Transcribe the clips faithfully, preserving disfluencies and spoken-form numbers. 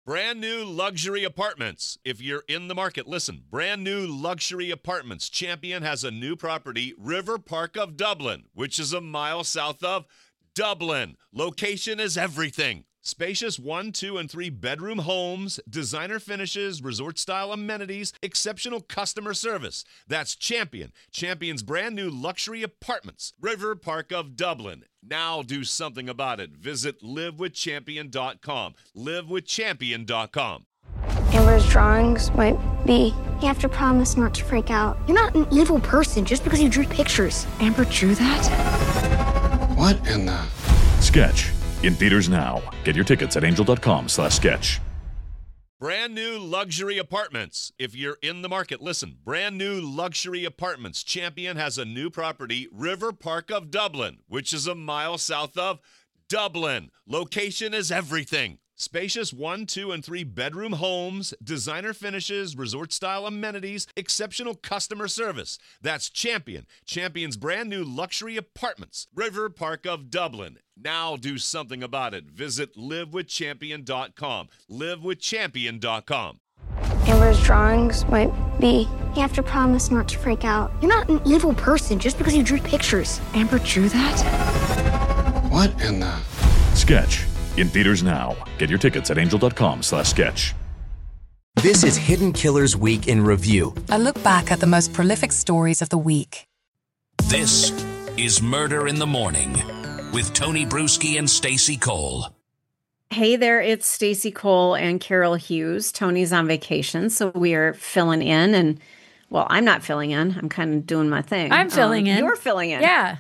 Brand new luxury apartments. If you're in the market, listen. Brand new luxury apartments. Champion has a new property, River Park of Dublin, which is a mile south of Dublin. Location is everything. Spacious one, two, and three bedroom homes, designer finishes, resort-style amenities, exceptional customer service. That's Champion. Champion's brand new luxury apartments. River Park of Dublin. Now do something about it. Visit live with champion dot com. live with champion dot com. Amber's drawings might be... You have to promise not to freak out. You're not an evil person just because you drew pictures. Amber drew that? What in the... Sketch. In theaters now. Get your tickets at angel dot com slash sketch. Brand new luxury apartments. If you're in the market, listen. Brand new luxury apartments. Champion has a new property, River Park of Dublin, which is a mile south of Dublin. Location is everything. Spacious one, two, and three bedroom homes, designer finishes, resort-style amenities, exceptional customer service. That's Champion. Champion's brand new luxury apartments. River Park of Dublin. Now do something about it. Visit live with champion dot com. live with champion dot com. Amber's drawings might be... You have to promise not to freak out. You're not an evil person just because you drew pictures. Amber drew that? What in the... Sketch. In theaters now. Get your tickets at angel dot com slash sketch. This is Hidden Killers Week in Review. A look back at the most prolific stories of the week. This is Murder in the Morning with Tony Bruschi and Stacey Cole. Hey there, it's Stacey Cole and Carol Hughes. Tony's on vacation, so we are filling in. And, well, I'm not filling in. I'm kind of doing my thing. I'm filling um, in. You're filling in. Yeah.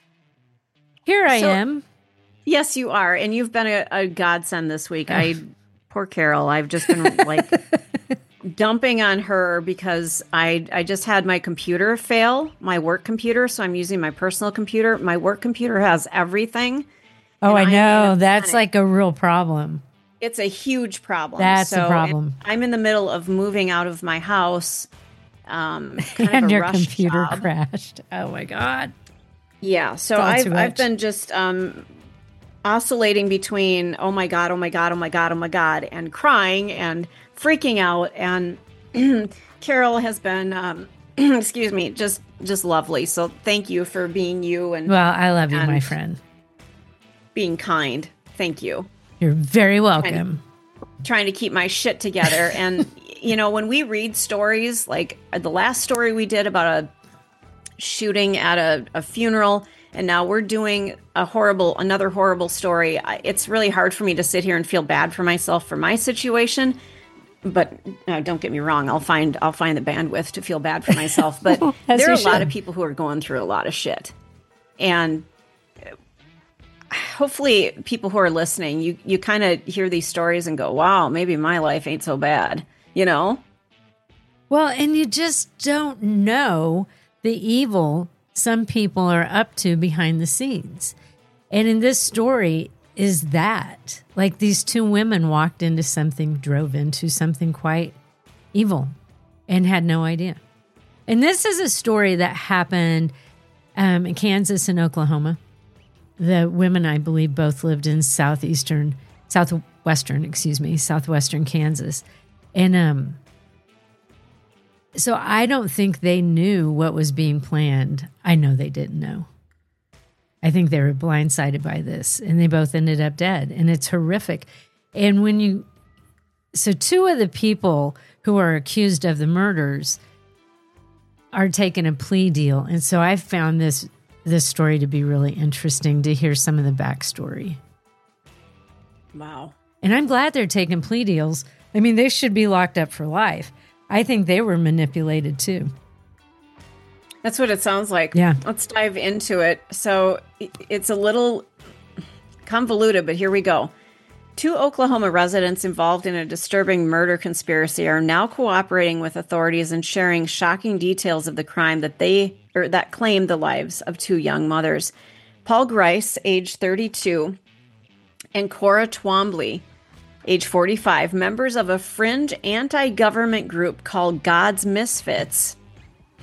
Here I so, am. Yes, you are. And you've been a, a godsend this week. I, poor Carol, I've just been like dumping on her because I, I just had my computer fail, my work computer. So I'm using my personal computer. My work computer has everything. Oh, I know. That's like a real problem. It's a huge problem. That's so, a problem. I'm in the middle of moving out of my house. Um, kind and of a your rush computer job. crashed. Oh my God. Yeah. So I've, I've been just um, oscillating between, oh my God, oh my God, oh my God, oh my God, and crying and freaking out. And Carol has been, um, excuse me, just, just lovely. So thank you for being you. And well, I love you, my friend. Being kind. Thank you. You're very welcome. Trying to, trying to keep my shit together. And, you know, when we read stories, like the last story we did about a shooting at a, a funeral, and now we're doing a horrible, another horrible story. It's really hard for me to sit here and feel bad for myself for my situation. But uh, don't get me wrong, I'll find I'll find the bandwidth to feel bad for myself. But there are a should. lot of people who are going through a lot of shit. And hopefully people who are listening, you, you kind of hear these stories and go, wow, maybe my life ain't so bad, you know? Well, and you just don't know the evil some people are up to behind the scenes. And in this story is that, like these two women walked into something, drove into something quite evil and had no idea. And this is a story that happened um, in Kansas and Oklahoma. The women, I believe, both lived in southeastern, southwestern, excuse me, southwestern Kansas. And um, so I don't think they knew what was being planned. I know they didn't know. I think they were blindsided by this, and they both ended up dead. And it's horrific. And when you, so two of the people who are accused of the murders are taking a plea deal. And so I found this this story to be really interesting to hear some of the backstory. Wow. And I'm glad they're taking plea deals. I mean, they should be locked up for life. I think they were manipulated too. That's what it sounds like. Yeah. Let's dive into it. So it's a little convoluted, but here we go. Two Oklahoma residents involved in a disturbing murder conspiracy are now cooperating with authorities and sharing shocking details of the crime that they or that claimed the lives of two young mothers. Paul Grice, age thirty-two, and Cora Twombly, age forty-five, members of a fringe anti-government group called God's Misfits,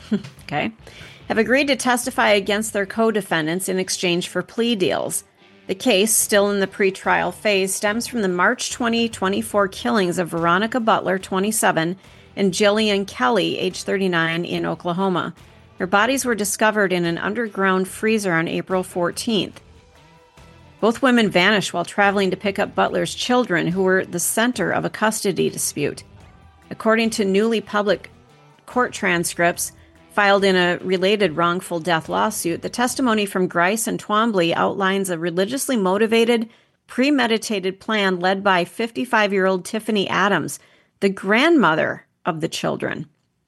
okay, have agreed to testify against their co-defendants in exchange for plea deals. The case, still in the pretrial phase, stems from the March twenty twenty-four killings of Veronica Butler, twenty-seven, and Jillian Kelly, age thirty-nine, in Oklahoma. Their bodies were discovered in an underground freezer on April fourteenth. Both women vanished while traveling to pick up Butler's children, who were the center of a custody dispute. According to newly public court transcripts filed in a related wrongful death lawsuit, the testimony from Grice and Twombly outlines a religiously motivated, premeditated plan led by fifty-five-year-old Tiffany Adams, the grandmother of the children.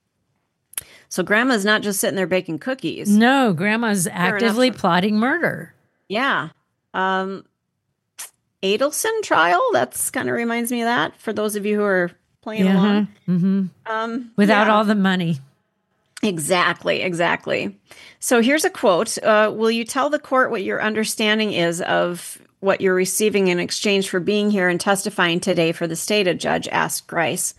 So grandma's not just sitting there baking cookies. No, grandma's actively enough. plotting murder. Yeah. Um, Adelson trial, that's kind of reminds me of that, for those of you who are playing Yeah, along. Mm-hmm. Um, Without yeah. all the money. Exactly, exactly. So here's a quote. Uh, will you tell the court what your understanding is of what you're receiving in exchange for being here and testifying today for the state, a judge asked Grice.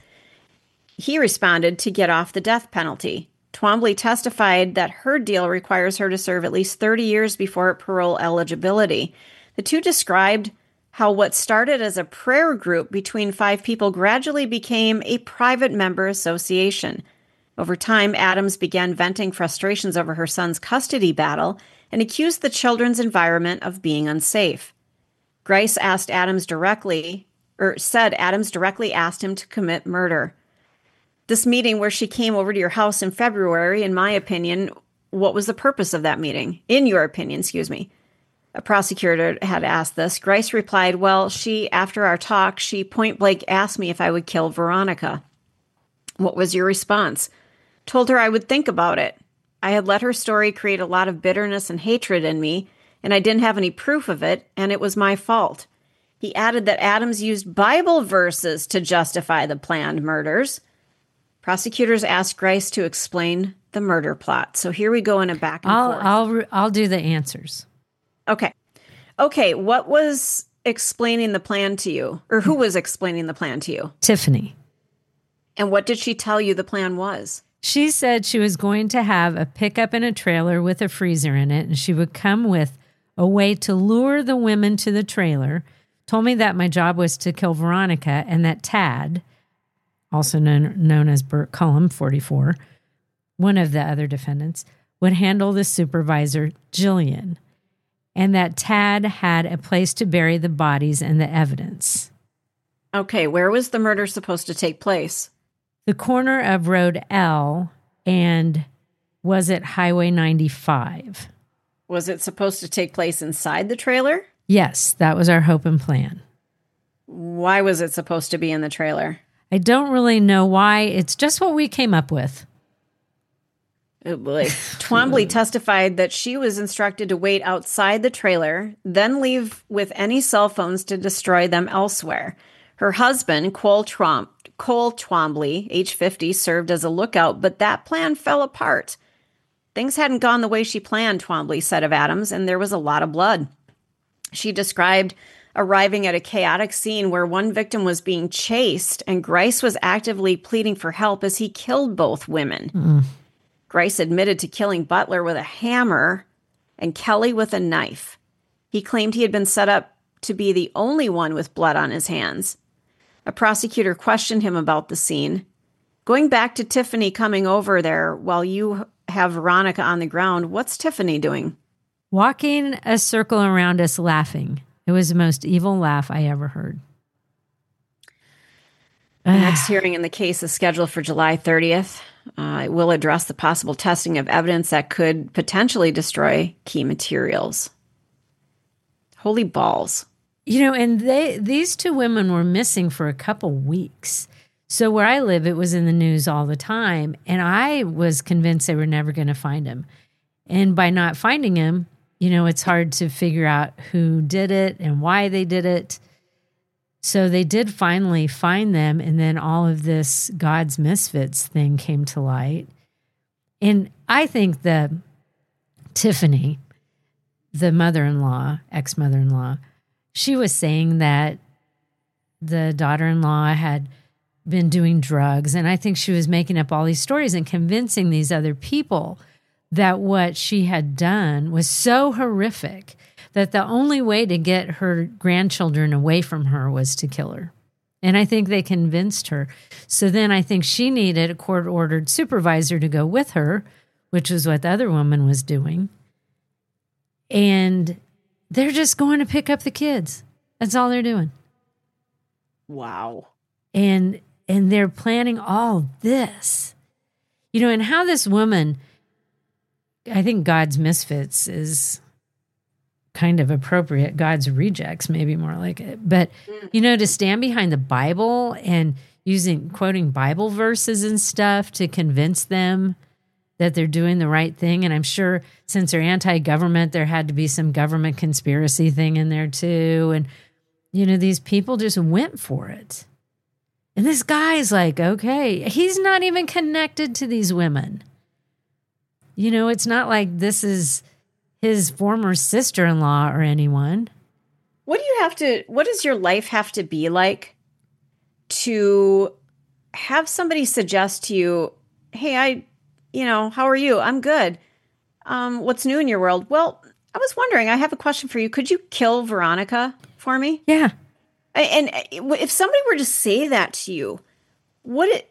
He responded, to get off the death penalty. Twombly testified that her deal requires her to serve at least thirty years before parole eligibility. The two described how what started as a prayer group between five people gradually became a private member association. Over time, Adams began venting frustrations over her son's custody battle and accused the children's environment of being unsafe. Grice asked Adams directly, or said Adams directly asked him to commit murder. This meeting where she came over to your house in February, in my opinion, what was the purpose of that meeting? In your opinion, excuse me. A prosecutor had asked this. Grice replied, well, she, after our talk, she point blank asked me if I would kill Veronica. What was your response? Told her I would think about it. I had let her story create a lot of bitterness and hatred in me, and I didn't have any proof of it, and it was my fault. He added that Adams used Bible verses to justify the planned murders. Prosecutors asked Grice to explain the murder plot. So here we go in a back and I'll, forth. I'll, I'll do the answers. Okay. Okay, what was explaining the plan to you? Or who was explaining the plan to you? Tiffany. And what did she tell you the plan was? She said she was going to have a pickup and a trailer with a freezer in it, and she would come with a way to lure the women to the trailer. Told me that my job was to kill Veronica, and that Tad, also known, known as Burt Cullum, forty-four, one of the other defendants, would handle the supervisor, Jillian, and that Tad had a place to bury the bodies and the evidence. Okay, where was the murder supposed to take place? The corner of Road L and was it Highway ninety-five? Was it supposed to take place inside the trailer? Yes, that was our hope and plan. Why was it supposed to be in the trailer? I don't really know why. It's just what we came up with. Oh boy. Twombly testified that she was instructed to wait outside the trailer, then leave with any cell phones to destroy them elsewhere. Her husband, Cole Trump, Cole Twombly, age fifty, served as a lookout, but that plan fell apart. Things hadn't gone the way she planned, Twombly said of Adams, and there was a lot of blood. She described arriving at a chaotic scene where one victim was being chased, and Grice was actively pleading for help as he killed both women. Mm. Grice admitted to killing Butler with a hammer and Kelly with a knife. He claimed he had been set up to be the only one with blood on his hands. A prosecutor questioned him about the scene. Going back to Tiffany coming over there while you have Veronica on the ground, what's Tiffany doing? Walking a circle around us laughing. It was the most evil laugh I ever heard. The next hearing in the case is scheduled for July thirtieth. Uh, it will address the possible testing of evidence that could potentially destroy key materials. Holy balls. You know, and they these two women were missing for a couple weeks. So where I live, it was in the news all the time. And I was convinced they were never going to find him. And by not finding him, you know, it's hard to figure out who did it and why they did it. So they did finally find them. And then all of this God's Misfits thing came to light. And I think that Tiffany, the mother-in-law, ex-mother-in-law, she was saying that the daughter-in-law had been doing drugs. And I think she was making up all these stories and convincing these other people that what she had done was so horrific that the only way to get her grandchildren away from her was to kill her. And I think they convinced her. So then I think she needed a court-ordered supervisor to go with her, which was what the other woman was doing. And they're just going to pick up the kids. That's all they're doing. Wow. And and they're planning all this. You know, and how this woman, I think God's misfits is kind of appropriate. God's rejects, maybe more like it. But, you know, to stand behind the Bible and using, quoting Bible verses and stuff to convince them that they're doing the right thing. And I'm sure since they're anti-government, there had to be some government conspiracy thing in there too. And, you know, these people just went for it. And this guy's like, okay, he's not even connected to these women. You know, it's not like this is his former sister-in-law or anyone. What do you have to, what does your life have to be like to have somebody suggest to you, hey, I, you know, how are you? I'm good. Um, what's new in your world? Well, I was wondering, I have a question for you. Could you kill Veronica for me? Yeah. And if somebody were to say that to you, would it,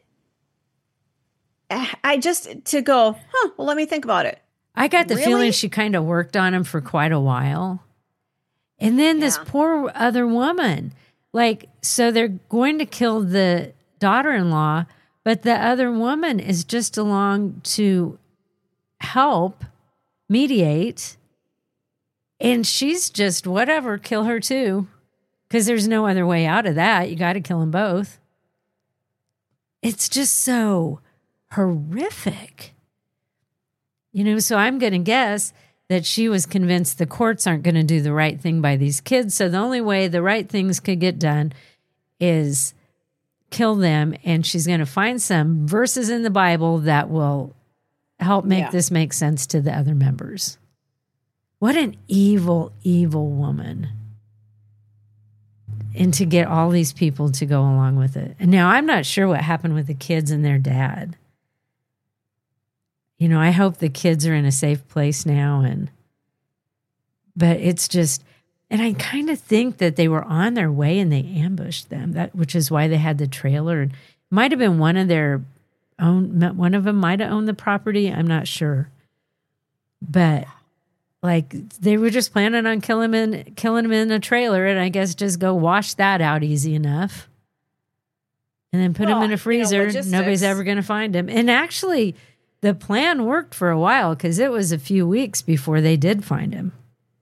I just, to go, huh, well, let me think about it. I got the Really? feeling she kind of worked on him for quite a while. And then this Yeah. poor other woman, like, so they're going to kill the daughter-in-law, but the other woman is just along to help mediate. And she's just, whatever, kill her too. Because there's no other way out of that. You got to kill them both. It's just so horrific. You know, so I'm going to guess that she was convinced the courts aren't going to do the right thing by these kids. So the only way the right things could get done is kill them. And she's going to find some verses in the Bible that will help make Yeah. this make sense to the other members. What an evil, evil woman. And to get all these people to go along with it. And now I'm not sure what happened with the kids and their dad. You know, I hope the kids are in a safe place now. And, but it's just, and I kind of think that they were on their way and they ambushed them, that, which is why they had the trailer. And it might have been one of their own, one of them might have owned the property. I'm not sure. But like they were just planning on killing him in, killing him in a trailer, and I guess just go wash that out easy enough, and then put Well, him in a you know, freezer. logistics. Nobody's ever going to find him. And actually, the plan worked for a while because it was a few weeks before they did find him.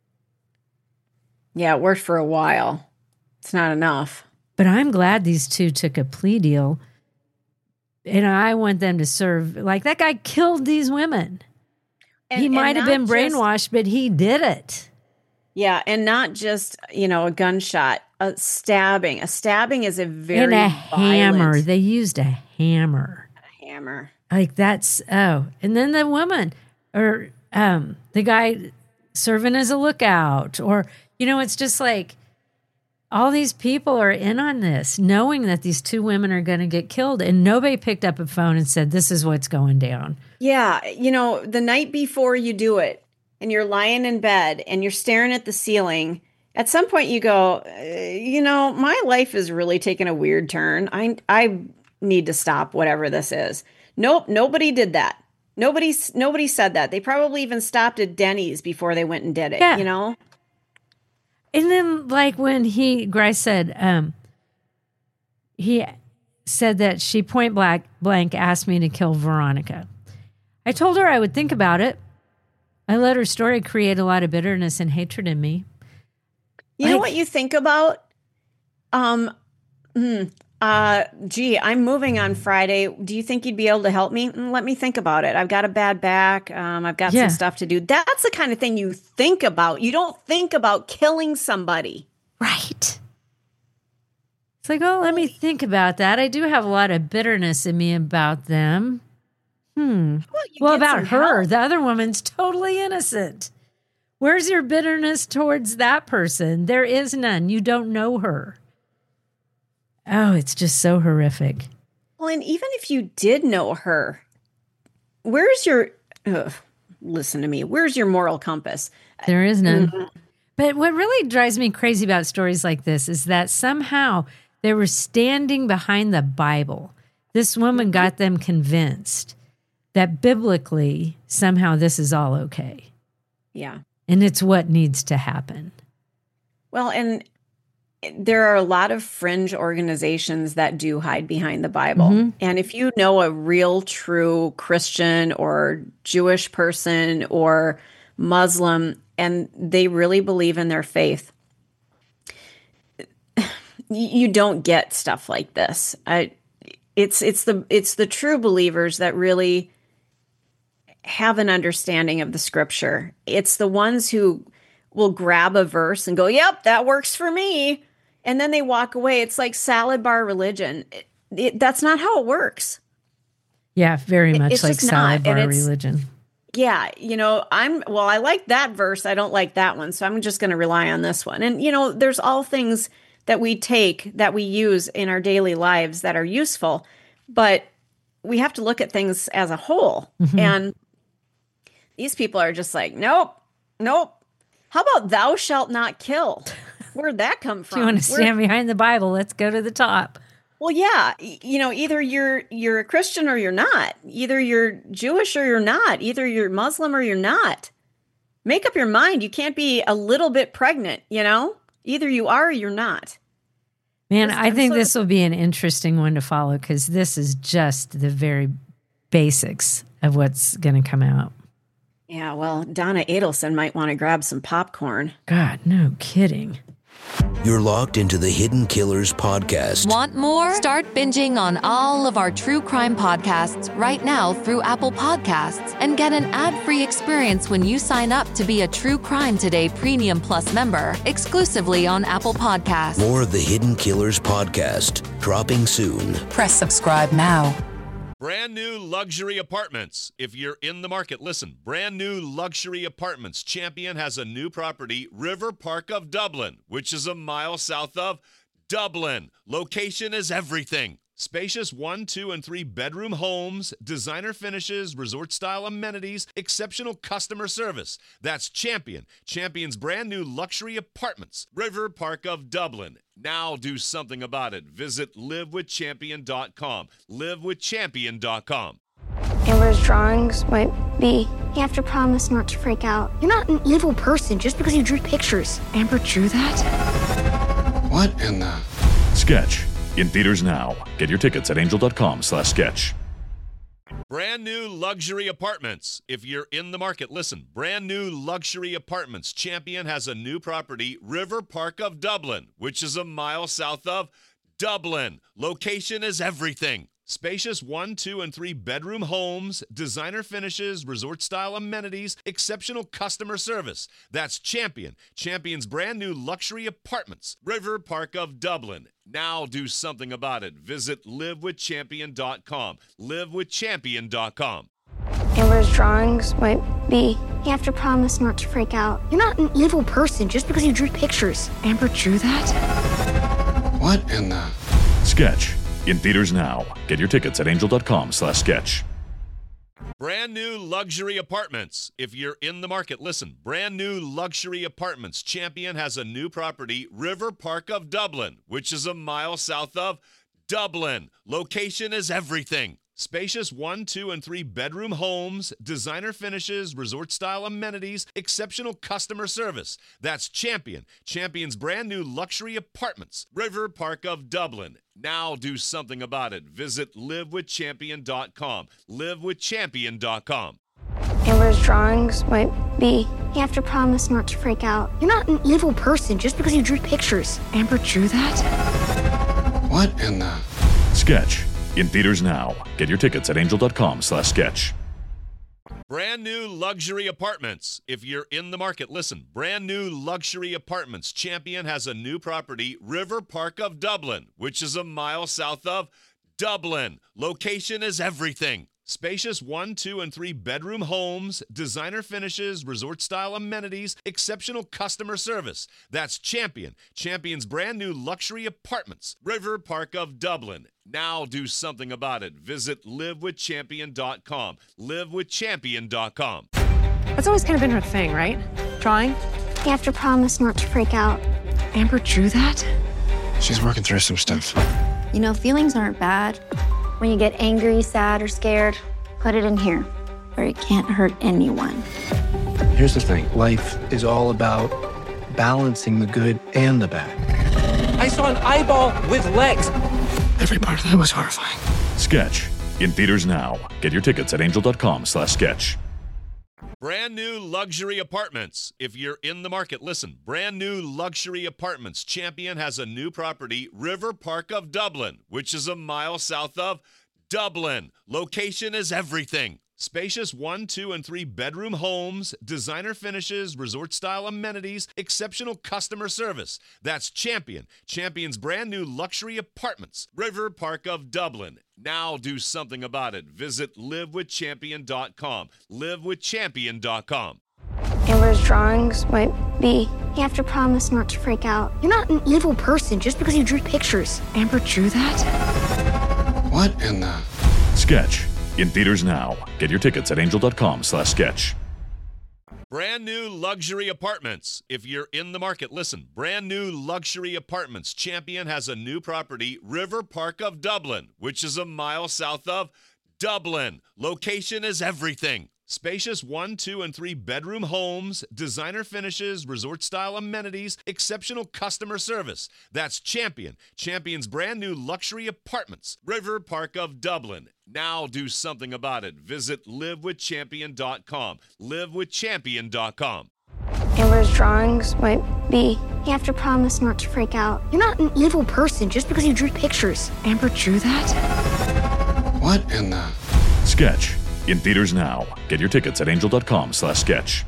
Yeah, it worked for a while. It's not enough. But I'm glad these two took a plea deal, and I want them to serve. Like that guy killed these women. And, he and might have not been just- brainwashed, but he did it. Yeah, and not just, you know, a gunshot, a stabbing. A stabbing is a very And a hammer. violent- They used a hammer. a hammer. Like that's, oh. And then the woman or um, the guy serving as a lookout, or, you know, it's just like all these people are in on this, knowing that these two women are going to get killed. And nobody picked up a phone and said, this is what's going down. Yeah, you know, the night before you do it and you're lying in bed and you're staring at the ceiling, at some point you go, uh, you know, my life is really taking a weird turn. I I need to stop whatever this is. Nope, nobody did that. Nobody nobody said that. They probably even stopped at Denny's before they went and did it, Yeah. you know? And then like when he, Grice said, um, he said that she point blank, blank asked me to kill Veronica. I told her I would think about it. I let her story create a lot of bitterness and hatred in me. You know Like- what you think about? Um, hmm, uh, gee, I'm moving on Friday. Do you think you'd be able to help me? Mm, Let me think about it. I've got a bad back. Um, I've got Yeah. some stuff to do. That's the kind of thing you think about. You don't think about killing somebody. Right. It's like, oh, let me think about that. I do have a lot of bitterness in me about them. Hmm. Well, you Well, get about some her, help. the other woman's totally innocent. Where's your bitterness towards that person? There is none. You don't know her. Oh, it's just so horrific. Well, and even if you did know her, where's your? Ugh, listen to me. Where's your moral compass? There is none. Mm-hmm. But what really drives me crazy about stories like this is that somehow they were standing behind the Bible. This woman got them convinced that biblically, somehow this is all okay. Yeah. And it's what needs to happen. Well, and there are a lot of fringe organizations that do hide behind the Bible. Mm-hmm. And if you know a real, true Christian or Jewish person or Muslim, and they really believe in their faith, you don't get stuff like this. I, it's it's the it's the true believers that really have an understanding of the scripture. It's the ones who will grab a verse and go, "Yep, that works for me," and then they walk away. It's like salad bar religion. It, it, that's not how it works. Yeah, very much it's like salad not. bar religion. Yeah, you know, I'm, well, I like that verse. I don't like that one. So I'm just going to rely on this one. And, you know, there's all things that we take, that we use in our daily lives that are useful, but we have to look at things as a whole. Mm-hmm. And these people are just like, nope, nope. How about thou shalt not kill? Where'd that come from? If you want to stand Where- behind the Bible, let's go to the top. Well, yeah, you know, either you're you're a Christian or you're not. Either you're Jewish or you're not. Either you're Muslim or you're not. Make up your mind. You can't be a little bit pregnant, you know? Either you are or you're not. Man, This- I I'm think sort of- this will be an interesting one to follow because this is just the very basics of what's going to come out. Yeah, well, Donna Adelson might want to grab some popcorn. God, no kidding. You're locked into the Hidden Killers podcast. Want more? Start binging on all of our true crime podcasts right now through Apple Podcasts and get an ad-free experience when you sign up to be a True Crime Today Premium Plus member exclusively on Apple Podcasts. More of the Hidden Killers podcast dropping soon. Press subscribe now. Brand new luxury apartments. If you're in the market, listen. Brand new luxury apartments. Champion has a new property, River Park of Dublin, which is a mile south of Dublin. Location is everything. Spacious one, two, and three bedroom homes, designer finishes, resort-style amenities, exceptional customer service. That's Champion. Champion's brand new luxury apartments, River Park of Dublin. Now do something about it. Visit live with champion dot com. live with champion dot com. Amber's drawings might be. You have to promise not to freak out. You're not an evil person just because you drew pictures. Amber drew that? What in the... Sketch. In theaters now. Get your tickets at angel dot com slash sketch. Brand new luxury apartments. If you're in the market, listen. Brand new luxury apartments. Champion has a new property, River Park of Dublin, which is a mile south of Dublin. Location is everything. Spacious one, two, and three bedroom homes, designer finishes, resort-style amenities, exceptional customer service. That's Champion. Champion's brand new luxury apartments, River Park of Dublin. Now do something about it. Visit live with champion dot com. live with champion dot com. Amber's drawings might be. You have to promise not to freak out. You're not an evil person just because you drew pictures. Amber drew that? What in the... Sketch. In theaters now. Get your tickets at angel dot com slash sketch. Brand new luxury apartments. If you're in the market, listen. Brand new luxury apartments. Champion has a new property, River Park of Dublin, which is a mile south of Dublin. Location is everything. Spacious one, two, and three bedroom homes, designer finishes, resort-style amenities, exceptional customer service. That's Champion. Champion's brand new luxury apartments, River Park of Dublin. Now do something about it. Visit live with champion dot com. live with champion dot com. Amber's drawings might be. You have to promise not to freak out. You're not an evil person just because you drew pictures. Amber drew that? What in the... Sketch. In theaters now. Get your tickets at angel dot com slash sketch. Brand new luxury apartments. If you're in the market, listen. Brand new luxury apartments. Champion has a new property, River Park of Dublin, which is a mile south of Dublin. Location is everything. Spacious one, two, and three bedroom homes, designer finishes, resort-style amenities, exceptional customer service. That's Champion. Champion's brand new luxury apartments, River Park of Dublin. Now do something about it. Visit live with champion dot com. live with champion dot com. That's always kind of been her thing, right? Drawing? You have to promise not to freak out. Amber drew that? She's working through some stuff. You know, feelings aren't bad. When you get angry, sad, or scared, put it in here, where it can't hurt anyone. Here's the thing. Life is all about balancing the good and the bad. I saw an eyeball with legs. Every part of that was horrifying. Sketch. In theaters now. Get your tickets at angel.com slash sketch. Brand new luxury apartments. If you're in the market, listen. Brand new luxury apartments. Champion has a new property, River Park of Dublin, which is a mile south of Dublin. Location is everything. Spacious one, two, and three bedroom homes, designer finishes, resort-style amenities, exceptional customer service. That's Champion. Champion's brand new luxury apartments, River Park of Dublin. Now do something about it. Visit live with champion dot com. live with champion dot com. Amber's drawings might be. You have to promise not to freak out. You're not an evil person just because you drew pictures. Amber drew that? What in the... Sketch. In theaters now. Get your tickets at angel.com slash sketch. Brand new luxury apartments. If you're in the market, listen. Brand new luxury apartments. Champion has a new property, River Park of Dublin, which is a mile south of Dublin. Location is everything. Spacious one, two, and three bedroom homes, designer finishes, resort-style amenities, exceptional customer service. That's Champion. Champion's brand new luxury apartments, River Park of Dublin. Now do something about it. Visit live with champion dot com. live with champion dot com. Amber's drawings might be. You have to promise not to freak out. You're not an evil person just because you drew pictures. Amber drew that? What in the... Sketch. In theaters now. Get your tickets at angel.com slash sketch.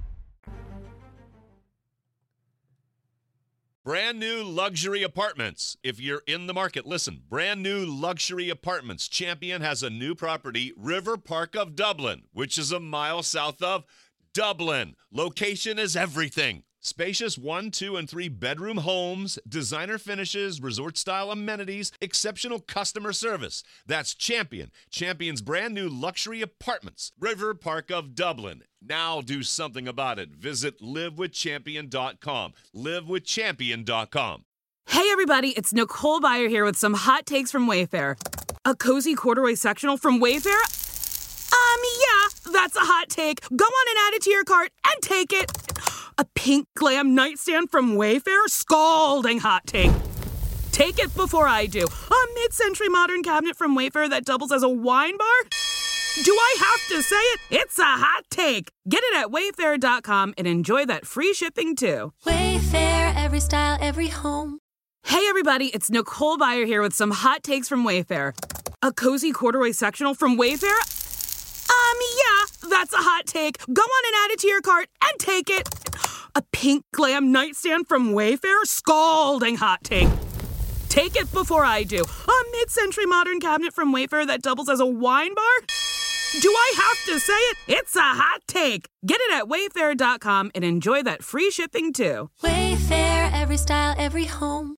Brand new luxury apartments. If you're in the market, listen. Brand new luxury apartments. Champion has a new property, River Park of Dublin, which is a mile south of Dublin. Location is everything. Spacious one, two, and three bedroom homes, designer finishes, resort-style amenities, exceptional customer service. That's Champion. Champion's brand new luxury apartments, River Park of Dublin. Now do something about it. Visit live with champion dot com. live with champion dot com. Hey everybody, it's Nicole Byer here with some hot takes from Wayfair. A cozy corduroy sectional from Wayfair? Um, yeah, that's a hot take. Go on and add it to your cart and take it. A pink glam nightstand from Wayfair? Scalding hot take. Take it before I do. A mid-century modern cabinet from Wayfair that doubles as a wine bar? Do I have to say it? It's a hot take. Get it at wayfair dot com and enjoy that free shipping too. Wayfair, every style, every home. Hey everybody, it's Nicole Byer here with some hot takes from Wayfair. A cozy corduroy sectional from Wayfair? Um, yeah, that's a hot take. Go on and add it to your cart and take it. A pink glam nightstand from Wayfair? Scalding hot take. Take it before I do. A mid-century modern cabinet from Wayfair that doubles as a wine bar? Do I have to say it? It's a hot take. Get it at wayfair dot com and enjoy that free shipping too. Wayfair, every style, every home.